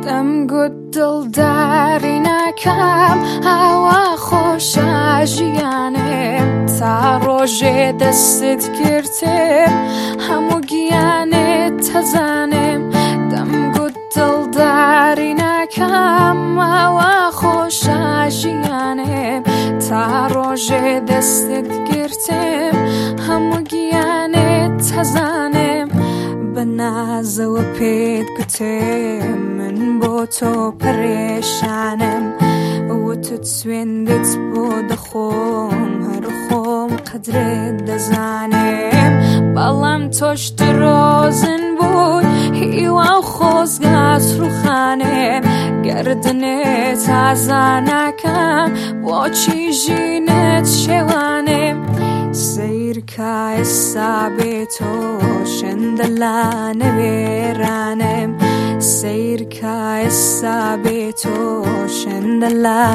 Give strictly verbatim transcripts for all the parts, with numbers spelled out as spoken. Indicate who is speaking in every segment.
Speaker 1: دم گود دل داری نکم هوا خوش آجیانه تا روز دستت گرتم همو گیانه تزانم دم گود دل داری نکم هوا خوش آجیانه تا روز دستت گرتم همو گیانه تزانم بنازو پید گتم من بۆ تۆ پەرێشانم و تو سوێندت بۆ دەخۆم هەر خۆم قەدرت دەزانم بەڵام تۆش درۆزن بووی هیوا و خۆزگات ڕووخانم گەردنێت تازە ناکەم بۆچی ژینت شێوانم سیرکە ئێستا بێتۆ شەندە لا نەوێرانم سیرکە ئێستا بێتۆ شەندە لا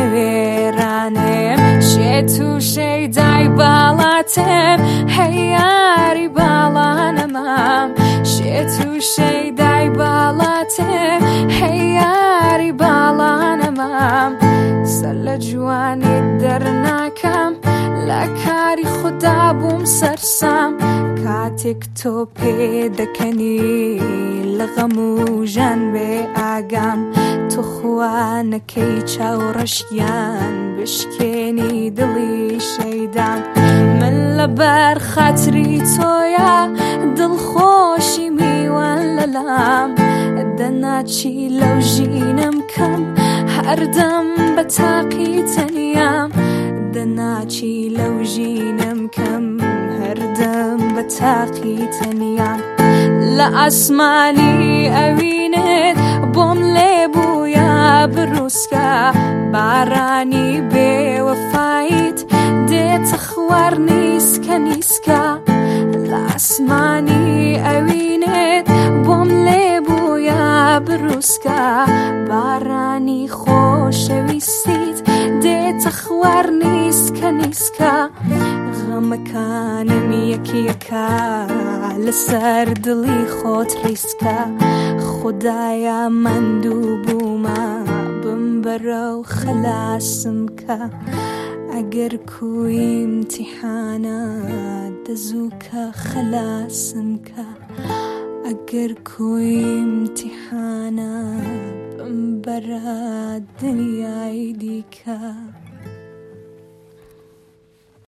Speaker 1: نەوێرانم شێ تووشەی دای باڵاتم هەیاری باڵانەمام شێ تووشەی دای باڵاتم هەیاری باڵانەمام سەر لە جوانی دەرناکەم لە کاری خوددا بووم سەرسام کاتێک تۆ پێ دەکەنی لە غەم و ژان بێ ئاگام تۆ خوانەکەی چاوڕەشیان بشکێنی دڵی شەیدام من لەبەر خاتری تۆیە دڵخۆشی میوان لەلام دەناچی لەو ژینم کەم هەردەم بە تاقی تەنیام دەناچی لەو ژینم کەم هەردەم بە تاقی تەنیام لە ئاسمانی ئەوینت بۆم لێبوویە بروسکە بارانی بێوەفایت دێتە خوار نیسکە نیسکە لە ئاسمانی ئەوینت بۆم لێبوویە بروسکە بارانی خۆشەویستیت دێتە خوار نیسکە نیسکە غەمەکانم یەکی یەکە لەسەر دڵی خۆت ڕیسکە خودایە ماندوو بوومە بم بەرەو خەلاسم کە ئەگەر کوی ئیمتیحانە دەزووکە خەلاسم کە ئەگەر کوی ئیمتیحانە بم بەرە دنیای دیکە